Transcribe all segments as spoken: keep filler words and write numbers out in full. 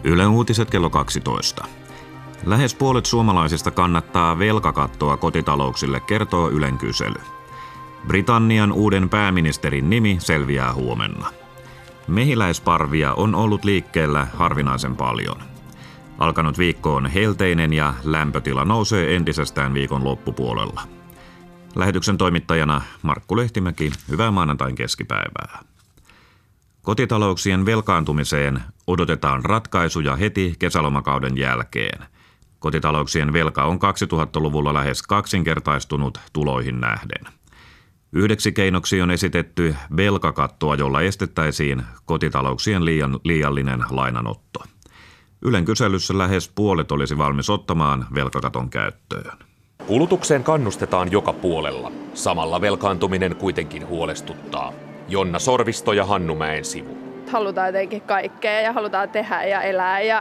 Yle Uutiset kello kaksitoista. Lähes puolet suomalaisista kannattaa velkakattoa kotitalouksille, kertoo Ylen kysely. Britannian uuden pääministerin nimi selviää huomenna. Mehiläisparvia on ollut liikkeellä harvinaisen paljon. Alkanut viikko on helteinen ja lämpötila nousee entisestään viikon loppupuolella. Lähetyksen toimittajana Markku Lehtimäki, hyvää maanantain keskipäivää. Kotitalouksien velkaantumiseen odotetaan ratkaisuja heti kesälomakauden jälkeen. Kotitalouksien velka on kaksituhattaluvulla lähes kaksinkertaistunut tuloihin nähden. Yhdeksi keinoksi on esitetty velkakattoa, jolla estettäisiin kotitalouksien liian, liiallinen lainanotto. Ylen kyselyssä lähes puolet olisi valmis ottamaan velkakaton käyttöön. Kulutukseen kannustetaan joka puolella. Samalla velkaantuminen kuitenkin huolestuttaa. Jonna Sorvisto ja Hannu Mäensivu. Halutaan jotenkin kaikkea ja halutaan tehdä ja elää ja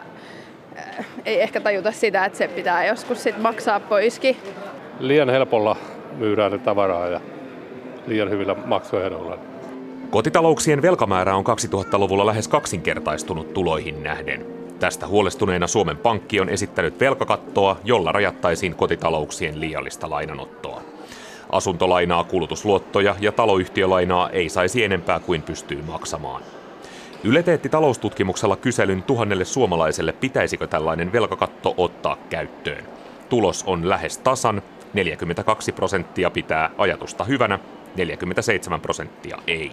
ei ehkä tajuta sitä, että se pitää joskus sit maksaa poiskin. Liian helpolla myydään tavaraa ja liian hyvillä maksuehdoilla. Kotitalouksien velkamäärä on kaksituhattaluvulla lähes kaksinkertaistunut tuloihin nähden. Tästä huolestuneena Suomen Pankki on esittänyt velkakattoa, jolla rajattaisiin kotitalouksien liiallista lainanottoa. Asuntolainaa, kulutusluottoja ja taloyhtiölainaa ei saisi enempää kuin pystyy maksamaan. Yle teetti taloustutkimuksella kyselyn tuhannelle suomalaiselle, pitäisikö tällainen velkakatto ottaa käyttöön. Tulos on lähes tasan, neljäkymmentäkaksi prosenttia pitää ajatusta hyvänä, neljäkymmentäseitsemän prosenttia ei.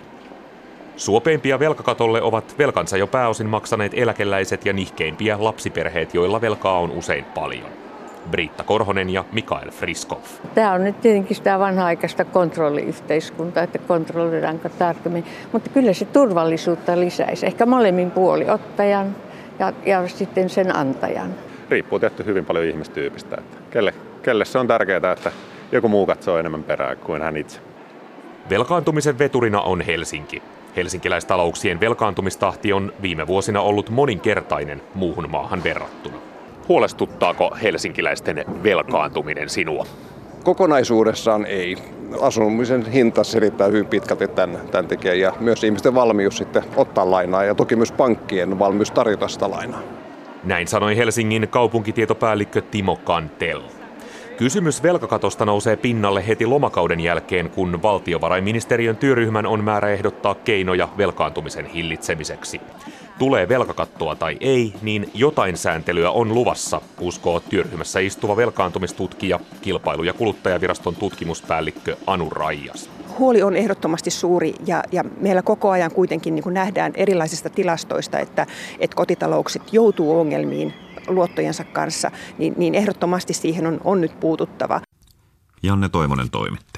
Suopeimpia velkakatolle ovat velkansa jo pääosin maksaneet eläkeläiset ja nihkeimpiä lapsiperheet, joilla velkaa on usein paljon. Britta Korhonen ja Mikael Friskov. Tämä on nyt tietenkin sitä vanha-aikaista kontrolliyhteiskuntaa, että kontrolloidaanko tarkemmin, mutta kyllä se turvallisuutta lisäisi. Ehkä molemmin puoli, ottajan ja, ja sitten sen antajan. Riippuu tietty hyvin paljon ihmistyypistä, että kelle, kelle se on tärkeää, että joku muu katsoo enemmän perään kuin hän itse. Velkaantumisen veturina on Helsinki. Helsinkiläistalouksien velkaantumistahti on viime vuosina ollut moninkertainen muuhun maahan verrattuna. Huolestuttaako helsinkiläisten velkaantuminen sinua? Kokonaisuudessaan ei. Asumisen hinta selittää hyvin pitkälti tämän, tämän tekijän ja myös ihmisten valmius sitten ottaa lainaa ja toki myös pankkien valmius tarjota sitä lainaa. Näin sanoi Helsingin kaupunkitietopäällikkö Timo Kantel. Kysymys velkakatosta nousee pinnalle heti lomakauden jälkeen, kun valtiovarainministeriön työryhmän on määrä ehdottaa keinoja velkaantumisen hillitsemiseksi. Tulee velkakattoa tai ei, niin jotain sääntelyä on luvassa, uskoo työryhmässä istuva velkaantumistutkija, Kilpailu- ja kuluttajaviraston tutkimuspäällikkö Anu Raijas. Huoli on ehdottomasti suuri ja, ja meillä koko ajan kuitenkin niin kuin nähdään erilaisista tilastoista, että, että kotitaloukset joutuu ongelmiin luottojensa kanssa, niin, niin ehdottomasti siihen on, on nyt puututtava. Janne Toivonen toimitti.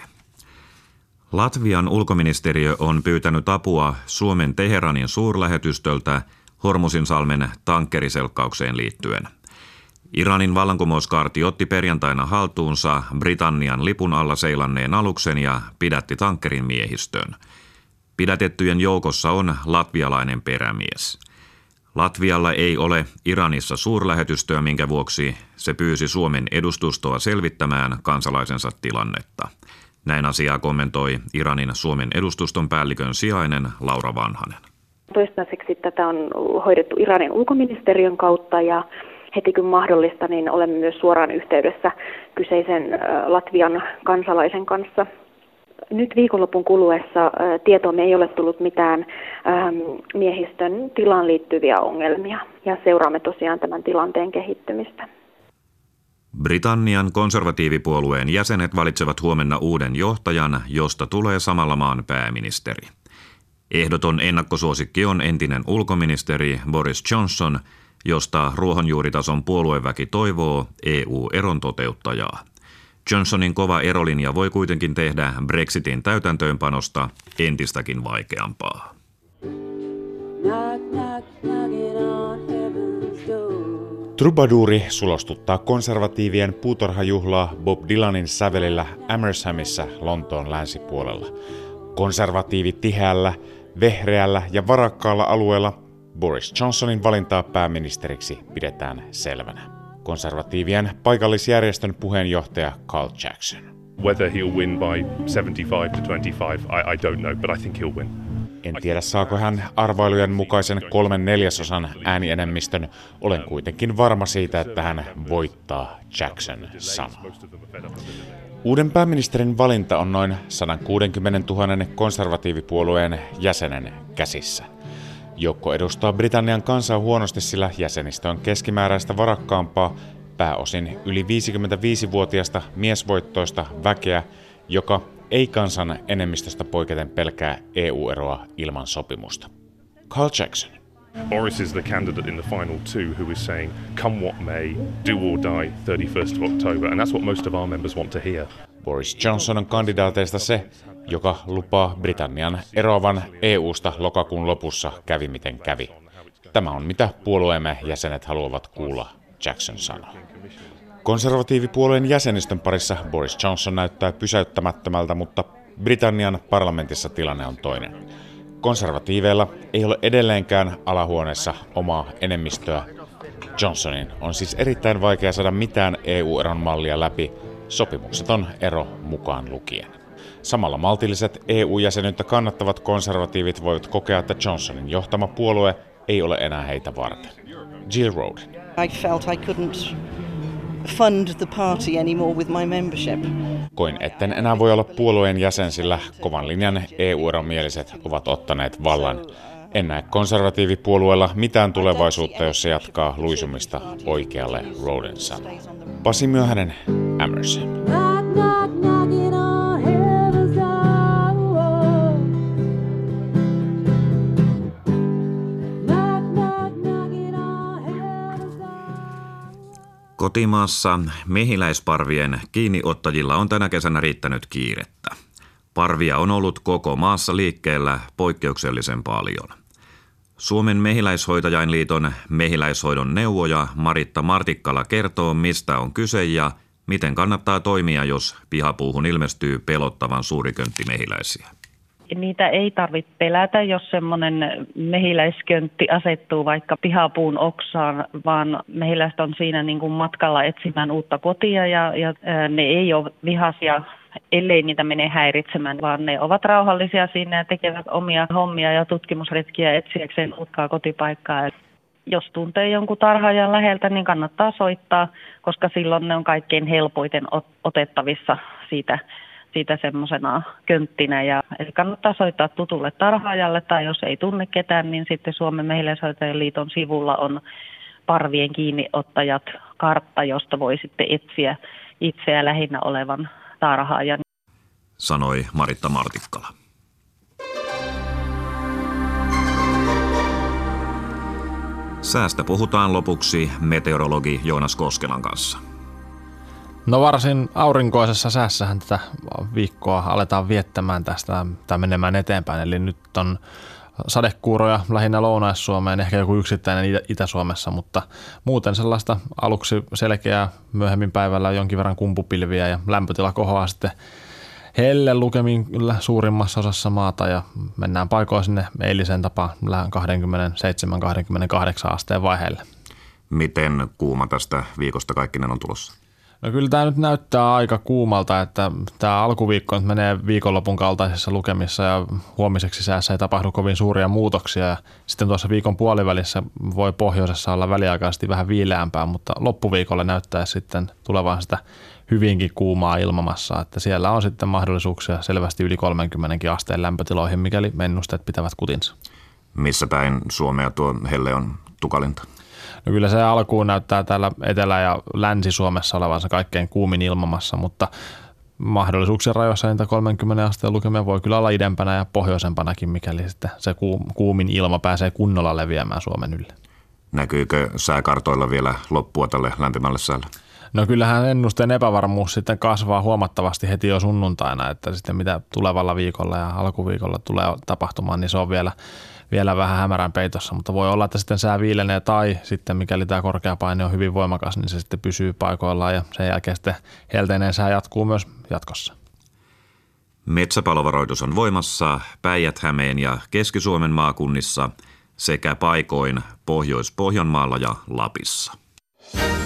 Latvian ulkoministeriö on pyytänyt apua Suomen Teheranin suurlähetystöltä Hormuzinsalmen tankkeriselkkaukseen liittyen. Iranin vallankumouskaarti otti perjantaina haltuunsa Britannian lipun alla seilanneen aluksen ja pidätti tankkerin miehistön. Pidätettyjen joukossa on latvialainen perämies. Latvialla ei ole Iranissa suurlähetystöä, minkä vuoksi se pyysi Suomen edustustoa selvittämään kansalaisensa tilannetta. Näin asiaa kommentoi Iranin Suomen edustuston päällikön sijainen Laura Vanhanen. Toistaiseksi tätä on hoidettu Iranin ulkoministeriön kautta ja heti kun mahdollista, niin olemme myös suoraan yhteydessä kyseisen Latvian kansalaisen kanssa. Nyt viikonlopun kuluessa tietoomme ei ole tullut mitään miehistön tilaan liittyviä ongelmia ja seuraamme tosiaan tämän tilanteen kehittymistä. Britannian konservatiivipuolueen jäsenet valitsevat huomenna uuden johtajan, josta tulee samalla maan pääministeri. Ehdoton ennakkosuosikki on entinen ulkoministeri Boris Johnson, josta ruohonjuuritason puolueväki toivoo E U-eron toteuttajaa. Johnsonin kova erolinja voi kuitenkin tehdä Brexitin täytäntöönpanosta entistäkin vaikeampaa. Troubadouri sulostuttaa konservatiivien puutarhajuhlaa Bob Dylanin sävelillä Amershamissä Lontoon länsipuolella. Konservatiivit tiheällä, vehreällä ja varakkaalla alueella Boris Johnsonin valintaa pääministeriksi pidetään selvänä. Konservatiivien paikallisjärjestön puheenjohtaja Carl Jackson. Whether he'll win by seventy-five to twenty-five, I, I don't know, but I think he'll win. En tiedä, saako hän arvailujen mukaisen kolmen neljäsosan äänienemmistön. Olen kuitenkin varma siitä, että hän voittaa, Jackson sanoo. Uuden pääministerin valinta on noin sata kuusikymmentätuhatta konservatiivipuolueen jäsenen käsissä. Joukko edustaa Britannian kansaa huonosti, sillä jäsenistö on keskimääräistä varakkaampaa, pääosin yli viisikymmentäviisivuotiaista miesvoittoista väkeä, joka ei kansan enemmistöstä poiketen pelkää E U-eroa ilman sopimusta. Carl Jackson. Boris is the candidate in the final two who is saying, come what may, do or die, thirty-first of October, and that's what most of our members want to hear. Boris Johnson on kandidaateista se, joka lupaa Britannian eroavan E U:sta lokakuun lopussa, kävi miten kävi. Tämä on mitä puolueemme jäsenet haluavat kuulla, Jackson sanoi. Konservatiivipuolueen jäsenistön parissa Boris Johnson näyttää pysäyttämättömältä, mutta Britannian parlamentissa tilanne on toinen. Konservatiiveilla ei ole edelleenkään alahuoneessa omaa enemmistöä. Johnsonin on siis erittäin vaikea saada mitään E U-eron mallia läpi, sopimukseton ero mukaan lukien. Samalla maltilliset E U-jäsenyyttä kannattavat konservatiivit voivat kokea, että Johnsonin johtama puolue ei ole enää heitä varten. Jill Roden. I felt I couldn't fund the party anymore with my membership. Koin, etten enää voi olla puolueen jäsen, sillä kovan linjan E U-eron mieliset ovat ottaneet vallan. En näe konservatiivipuolueella mitään tulevaisuutta, jos se jatkaa luisumista oikealle, Roden sanoi. Pasi Myöhänen, Amersham. Kotimaassa mehiläisparvien kiinniottajilla on tänä kesänä riittänyt kiirettä. Parvia on ollut koko maassa liikkeellä poikkeuksellisen paljon. Suomen mehiläishoitajainliiton mehiläishoidon neuvoja Maritta Martikkala kertoo, mistä on kyse ja miten kannattaa toimia, jos pihapuuhun ilmestyy pelottavan suuri köntti mehiläisiä. Niitä ei tarvitse pelätä, jos semmoinen mehiläisköntti asettuu vaikka pihapuun oksaan, vaan mehiläiset on siinä niin kuin matkalla etsimään uutta kotia ja, ja ne ei ole vihaisia, ellei niitä mene häiritsemään, vaan ne ovat rauhallisia siinä ja tekevät omia hommia ja tutkimusretkiä etsiäkseen uutta kotipaikkaa. Jos tuntee jonkun tarhaajan läheltä, niin kannattaa soittaa, koska silloin ne on kaikkein helpoiten otettavissa siitä siitä semmoisena könttinä. Ja, eli kannattaa soittaa tutulle tarhaajalle tai jos ei tunne ketään, niin sitten Suomen mehiläishoitajien liiton sivulla on parvien kiinniottajat kartta, josta voi sitten etsiä itseä lähinnä olevan tarhaajan. Sanoi Maritta Martikkala. Säästä puhutaan lopuksi meteorologi Joonas Koskelan kanssa. No varsin aurinkoisessa säässähän tätä viikkoa aletaan viettämään tästä tai menemään eteenpäin. Eli nyt on sadekuuroja lähinnä Lounais-Suomeen, ehkä joku yksittäinen Itä-Suomessa, mutta muuten sellaista aluksi selkeää, myöhemmin päivällä jonkin verran kumpupilviä ja lämpötila kohoaa sitten helle lukemin kyllä suurimmassa osassa maata ja mennään paikoin sinne eilisen tapaan kaksikymmentäseitsemän kaksikymmentäkahdeksan asteen vaiheelle. Miten kuuma tästä viikosta kaikkinen on tulossa? No kyllä tämä nyt näyttää aika kuumalta, että tämä alkuviikko nyt menee viikonlopun kaltaisissa lukemissa ja huomiseksi säässä ei tapahdu kovin suuria muutoksia. Ja sitten tuossa viikon puolivälissä voi pohjoisessa olla väliaikaisesti vähän viileämpää, mutta loppuviikolla näyttää sitten tulevan sitä hyvinkin kuumaa ilmamassa, että siellä on sitten mahdollisuuksia selvästi yli kolmekymmentä asteen lämpötiloihin, mikäli ennusteet pitävät kutinsa. Missä päin Suomea tuo helle on tukalinta? No kyllä se alkuun näyttää täällä Etelä- ja Länsi-Suomessa olevansa kaikkein kuumin ilmamassa, mutta mahdollisuuksien rajoissa niitä kolmekymmentä asteen lukemia voi kyllä olla idempänä ja pohjoisempanakin, mikäli sitten se kuumin ilma pääsee kunnolla leviämään Suomen ylle. Näkyykö sääkartoilla vielä loppua tälle lämpimälle säälle? No kyllähän ennusteen epävarmuus sitten kasvaa huomattavasti heti jo sunnuntaina, että sitten mitä tulevalla viikolla ja alkuviikolla tulee tapahtumaan, niin se on vielä vielä vähän hämärän peitossa, mutta voi olla, että sitten sää viilenee tai sitten mikäli tämä korkea paine on hyvin voimakas, niin se sitten pysyy paikoillaan ja sen jälkeen sitten helteinen sää jatkuu myös jatkossa. Metsäpalovaroitus on voimassa Päijät-Hämeen ja Keski-Suomen maakunnissa sekä paikoin Pohjois-Pohjanmaalla ja Lapissa.